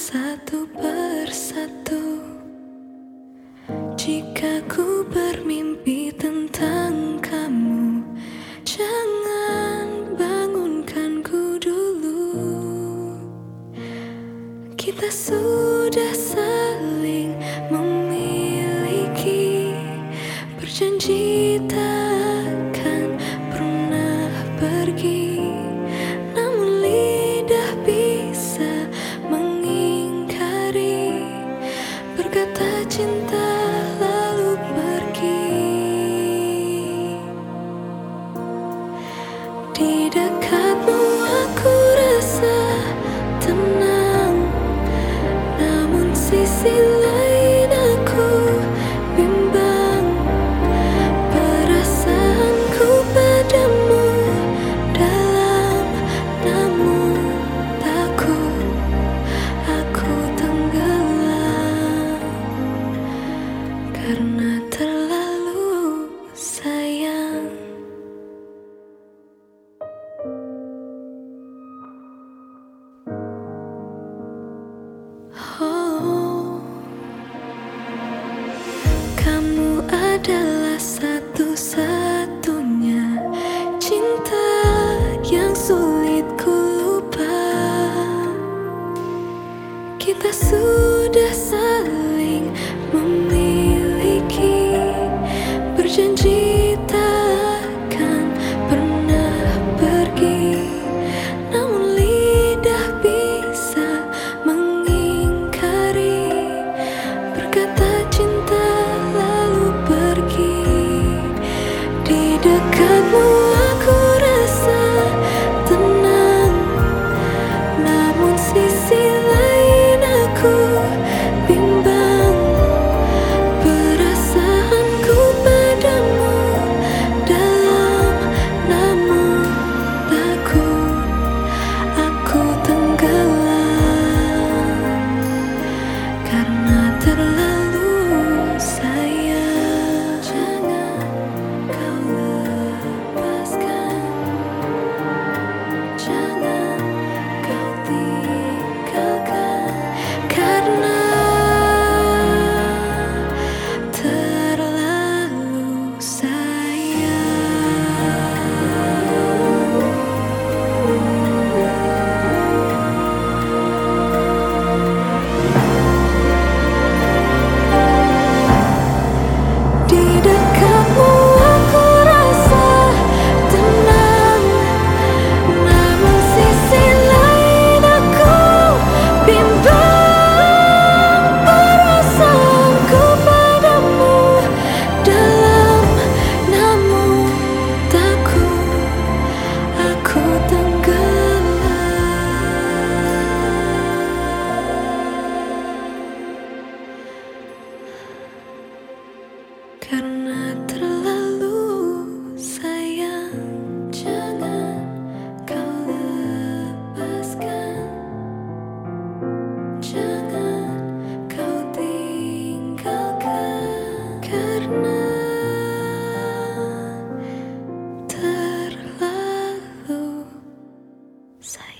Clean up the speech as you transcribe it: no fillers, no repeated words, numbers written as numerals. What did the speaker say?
satu persatu. Jika ku bermimpi tentang kamu, jangan bangunkanku dulu. Kita sudah saling memiliki, berjanji takkan pernah pergi. Namun lidah bisa mengingkari, berkata cinta lalu pergi. Di dekatmu aku rasa tenang, namun sisi lain aku bimbang. Perasaanku padamu dalam, namun takut aku tenggelam karena terlalu sayang. Oh, kamu adalah satu-satunya cinta yang sulit ku lupa. Kita sudah saling memiliki, berjanji takkan pernah pergi. Namun lidah bisa mengingkari, berkata cinta lalu pergi. Di dekatmu aku rasa tenang, namun sisi lain aku bimbang. Perasaanku padamu dalam, namun takut aku tenggelam karena terlalu sayang. Jangan kau lepaskan, jangan kau tinggalkan, karena terlalu sayang. Di dekatmu aku rasa tenang, namun sisi lain aku bimbang. Perasaanku padamu dalam, namun takut aku tenggelam karena terlalu sayang. Jangan kau lepaskan, jangan kau tinggalkan, karena terlalu sayang.